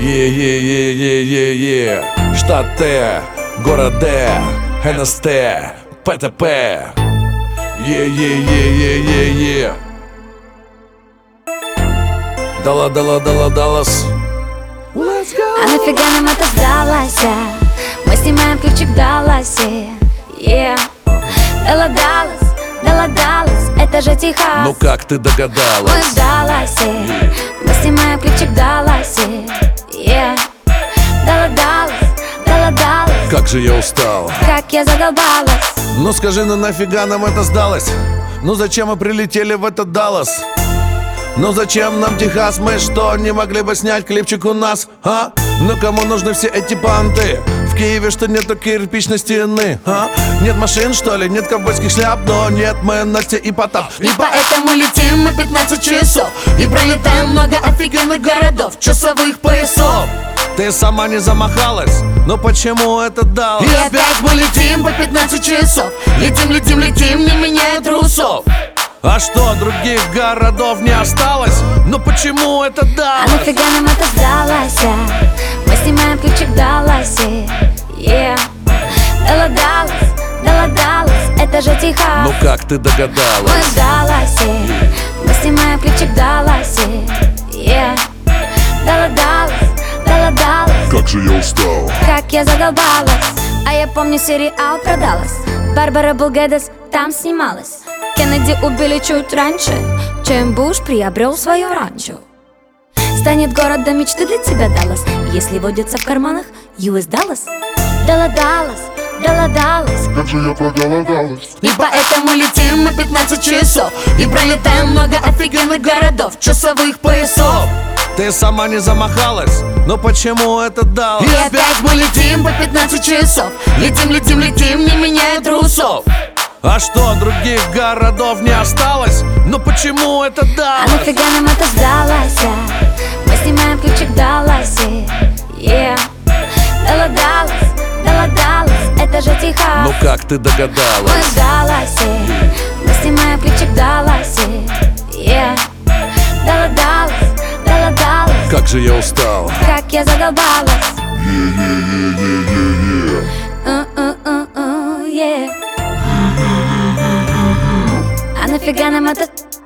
Е-е-е-е-е-е. Штат Т, город Д, НСТ, ПТП. Е-е-е-е-е-е. Даллас. А нафига нам это сдалось? Мы снимаем ключик в Далласе. Даллас, это же Техас. Ну как ты Мы догадалась? в Далласе. Мы снимаем ключик в Далласе. Даллас, Как же я устал. как я задолбалась. Ну скажи, ну нафига нам это сдалось? Ну зачем мы прилетели в этот Даллас? Ну зачем нам Техас? Мы что, не могли бы снять клипчик у нас? А? Ну кому нужны все эти понты? В Киеве что нету кирпичной стены? А? Нет машин что ли? Нет ковбойских шляп? Но нет, мы Настя и Потап. И поэтому летим мы 15 часов и пролетаем много офигенных городов, часовых поясов. Ты сама не замахалась? Но почему это Даллас? И опять мы летим по 15 часов. Летим, не меняя трусов. А что, других городов не осталось? Но почему это А Даллас? нафига нам это сдалось? Мы снимаем ключик в Далласе. Даллас, это же Техас. Ну как ты Мы догадалась? в Далласе. Мы снимаем ключик в Далласе. Даллас, Как же я устал. как я задолбалась. А я помню сериал про Даллас. Барбара Булгедес там снималась. Кеннеди убили чуть раньше, чем Буш приобрел свое ранчо. Станет городом мечты для тебя Даллас, если водится в карманах US Dallas. Даллас, Как же я проголодалась. и поэтому летим мы 15 часов и пролетаем много офигенных городов, часовых поясов. Ты сама не замахалась? Но почему это Даллас? И опять мы летим по 15 часов. Летим, не меняя трусов. А что, других городов не осталось? Но почему это А Даллас? нафига нам это сдалось? Мы снимаем ключик в Далласе. Даллас, это же Техас. Ну как ты Мы догадалась? в Далласе. Мы снимаем ключик в Далласе. Даллас, Как же я устал. как я задолбалась. Е-е-е-е-е-е. А нафига нам это